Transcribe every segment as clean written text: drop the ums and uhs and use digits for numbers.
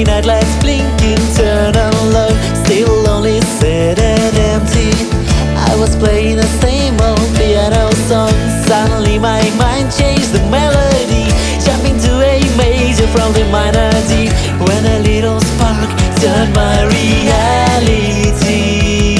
My nightlights blinking, turn on low, still lonely, sad and empty. I was playing the same old piano song. Suddenly my mind changed the melody, jumping to A major from the minor D, when a little spark turned my reality.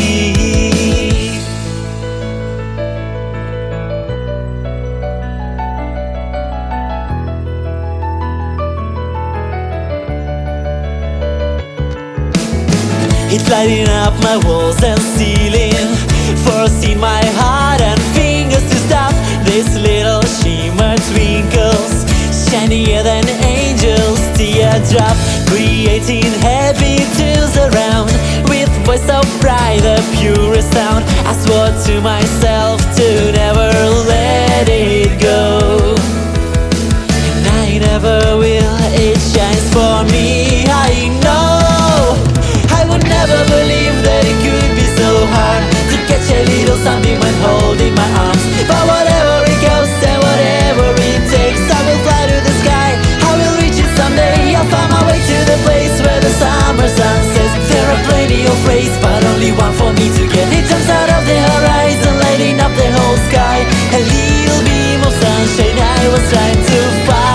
It's lighting up my walls and ceiling, forcing my heart and fingers to stop. This little shimmer twinkles, shinier than angels' teardrop, creating happy tunes around, with voice so bright, the purest sound. I swore to myself to never let it go, and I never will. It shines for me, I know. I would never believe that it could be so hard to catch a little something when holding my arms. But whatever it goes and whatever it takes, I will fly to the sky, I will reach it someday. I'll find my way to the place where the summer sun sets. There are plenty of ways, but only one for me to get. It jumps out of the horizon, lighting up the whole sky. A little beam of sunshine I was trying to find.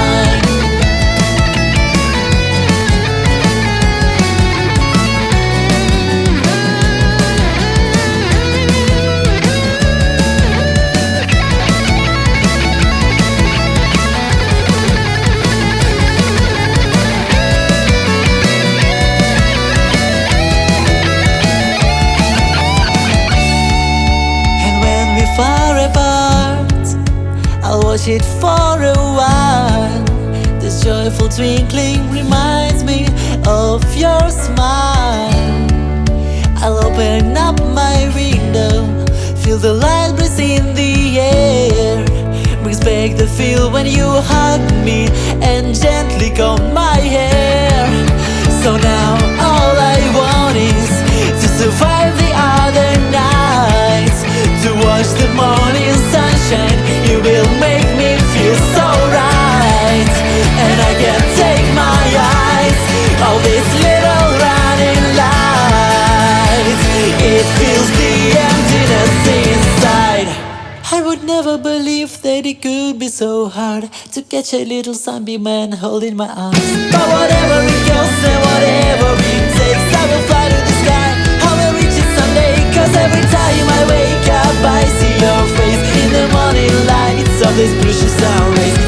Far apart, I'll watch it for a while. This joyful twinkling reminds me of your smile. I'll open up my window, feel the light breeze in the air, brings back the feel when you hug me and gently comb my hair. So now all I want is to survive the other nights, to watch the morning sunshine. You will make me feel so right, and I can't take my eyes off this little running light. It fills the emptiness inside. I would never believe that it could be so hard to catch a little sunbeam and hold in my arms. But whatever it goes and whatever it takes, I will fly to the sky, I will reach it someday. Cause every time I wake up I see your face in the morning lights of this precious sun rays.